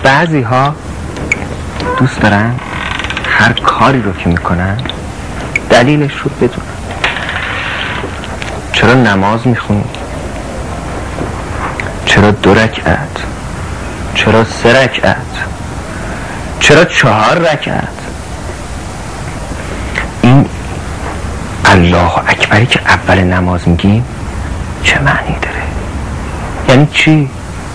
بعضی ها دوست دارن هر کاری رو که میکنن دلیلش رو بدونن. چرا نماز میخونی؟ چرا 2 رکعت؟ چرا 3 رکعت؟ چرا 4 رکعت؟ این الله اکبری که اول نماز میگیم چه معنی داره؟ یعنی چی؟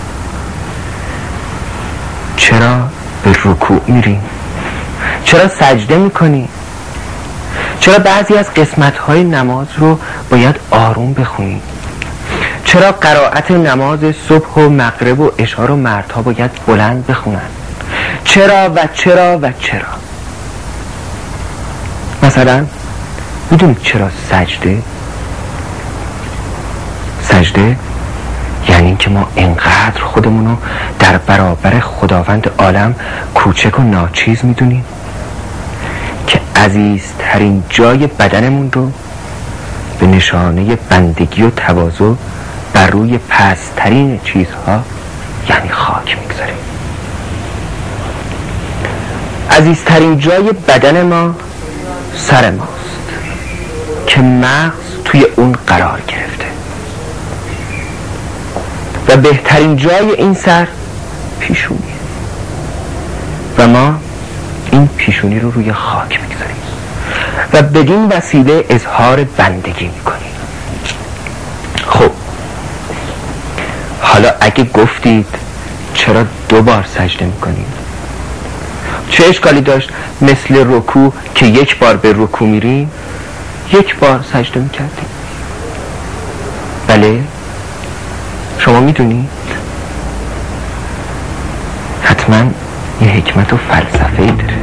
چرا به رکوع میریم؟ چرا سجده میکنی؟ چرا بعضی از قسمت‌های نماز رو باید آروم بخونی؟ چرا قرائت نماز صبح و مغرب و عشا رو مردها باید بلند بخونن؟ چرا و چرا و چرا؟ مثلا میدونید چرا سجده یعنی که ما انقدر خودمونو در برابر خداوند عالم کوچک و ناچیز میدونیم که عزیزترین جای بدنمون رو به نشانه بندگی و تواضع بر روی پست‌ترین چیزها یعنی خاک میگذاریم. عزیزترین جای بدن ما سر ماست که مغز توی اون قرار گرفته و بهترین جای این سر پیشونیه و ما این پیشونی رو روی خاک میگذاریم و بدین وسیله اظهار بندگی میکنیم. خب حالا اگه گفتید چرا 2 بار سجده میکنیم، چه اشکالی داشت مثل رکوع که 1 بار به رکوع میریم 1 بار سجده میکردیم؟ بله، شما میدونید حتما یه حکمت و فلسفه‌ای داره.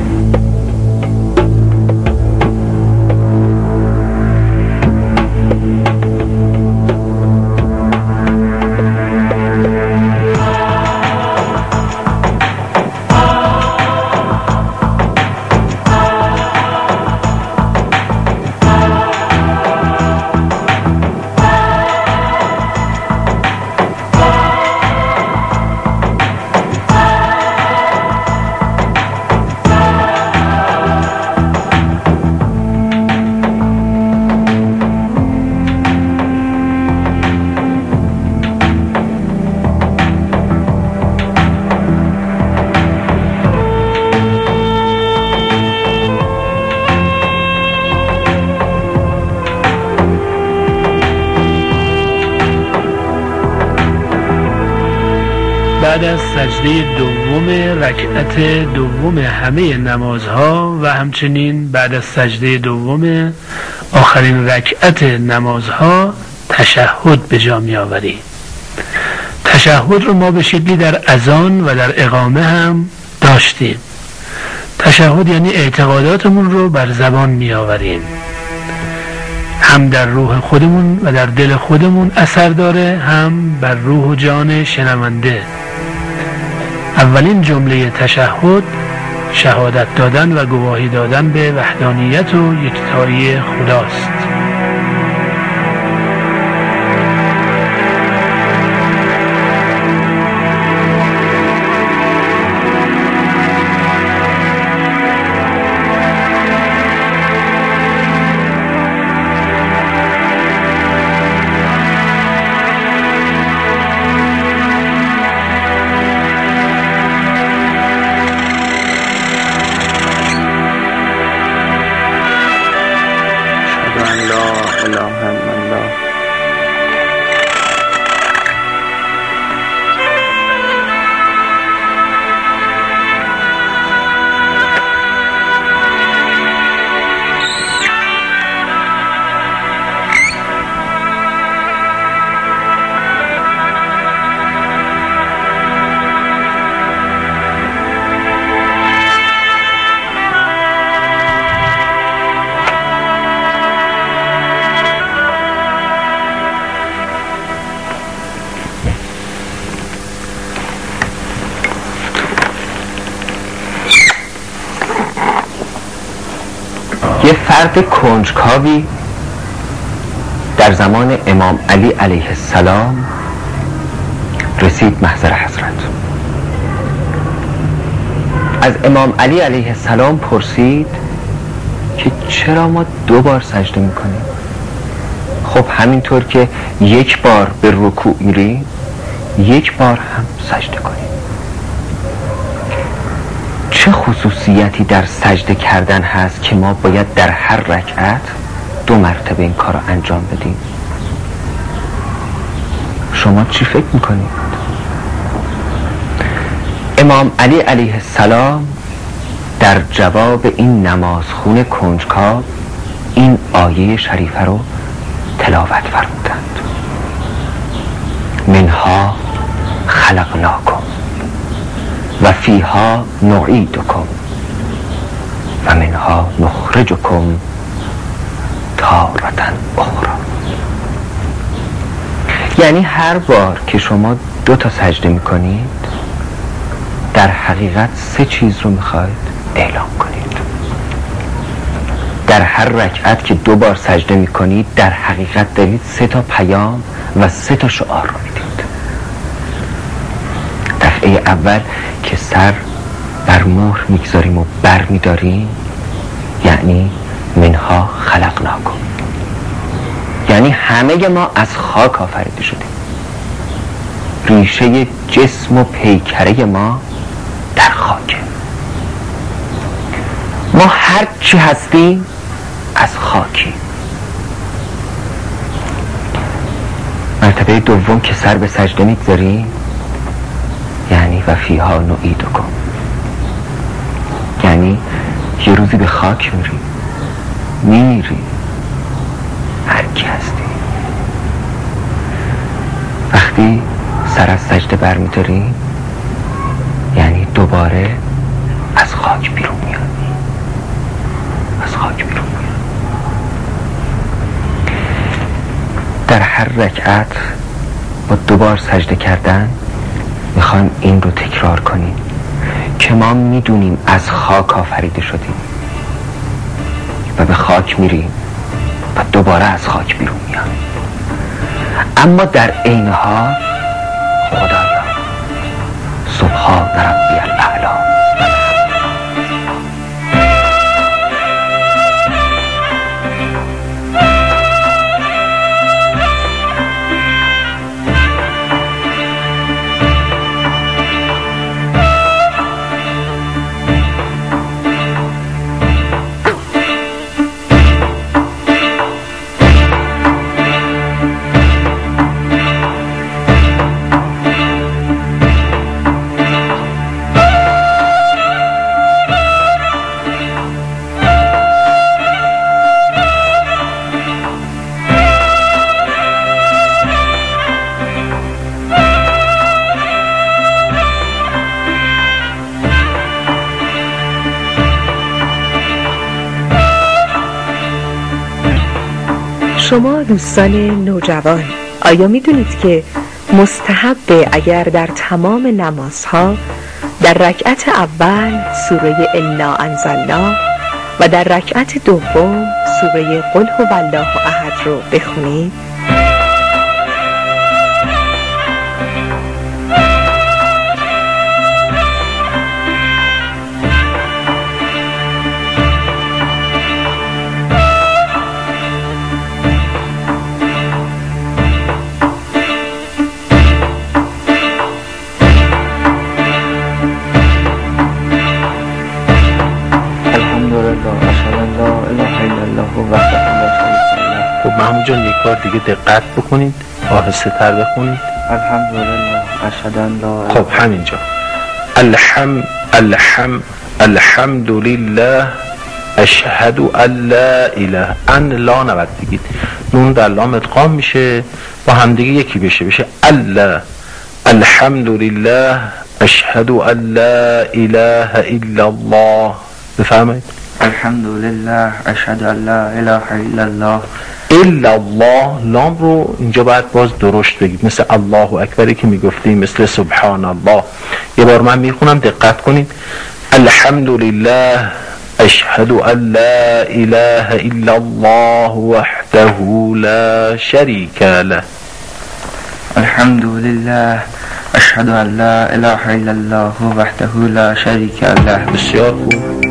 بعد از سجده دوم رکعت دوم همه نمازها و همچنین بعد از سجده دوم آخرین رکعت نمازها تشهد به جا می آوریم. تشهد رو ما به شکلی در اذان و در اقامه هم داشتیم. تشهد یعنی اعتقاداتمون رو بر زبان می آوریم، هم در روح خودمون و در دل خودمون اثر داره، هم بر روح و جان شنونده. اولین جمله تشهد شهادت دادن و گواهی دادن به وحدانیت و یکتایی خداست. یه فرد کنجکاوی در زمان امام علی علیه السلام رسید محضر حضرت از امام علی علیه السلام پرسید که چرا ما 2 بار سجده میکنیم؟ خب همینطور که 1 بار به رکوع میریم 1 بار هم سجده کنیم. چه خصوصیتی در سجده کردن هست که ما باید در هر رکعت 2 مرتبه این کار رو انجام بدیم؟ شما چی فکر میکنید؟ امام علی علیه السلام در جواب این نمازخون کنجکاو این آیه شریفه رو تلاوت فرمودند: منها خلقناکم و فیها نعیدکم و منها نخرجکم تارة اخرى. یعنی هر بار که شما 2 تا سجده میکنید در حقیقت 3 چیز رو میخواید اعلام کنید. در هر رکعت که 2 بار سجده میکنید در حقیقت دارید 3 تا پیام و 3 تا شعار رو میدید. دفعه اول که سر بر مهر میگذاریم و بر میداریم یعنی منها خلقناکم، یعنی همه ما از خاک آفریده شدیم. ریشه جسم و پیکره ما در خاکه. ما هر چی هستیم از خاکی. مرتبه دوم که سر به سجده میگذاریم یعنی و فیها نعیدکم، یعنی یه روزی به خاک میری هر کی هستی. وقتی سر از سجده برمیداریم یعنی دوباره از خاک بیرون میاد. در هر رکعت با 2 بار سجده کردن میخوایم این رو تکرار کنیم که ما میدونیم از خاک آفریده شدیم و به خاک میریم و دوباره از خاک بیرون میاد. اما در عین حال خدایا سبحان ربی الاعلی. شما دوستان نوجوان آیا میدونید که مستحبه اگر در تمام نمازها در رکعت اول سوره انا انزلنا و در رکعت دوم سوره قل هو الله احد رو بخونید؟ جان یک بار دیگه دقت بکنید، آهسته تر بخونید. الحمدلله اشهد ان لا اله. خب همینجا الحمدلله اشهد ان لا اله، ان لا نباید بگید، نون در لام ادغام میشه با همدیگه یکی بشه الله. الحمدلله اشهد ان لا اله الا الله. بفرمایید. الحمدلله اشهد ان لا اله الا الله. الا الله لام رو اینجا باید باز درشت بگید، مثل الله اکبری که میگفتیم، مثل سبحان الله. یه بار من میخونم دقت کنید. الحمدلله اشهد ان لا اله الا الله وحده لا شریک له. الحمدلله اشهد ان لا اله الا الله وحده لا شریک له. بسیار خوب.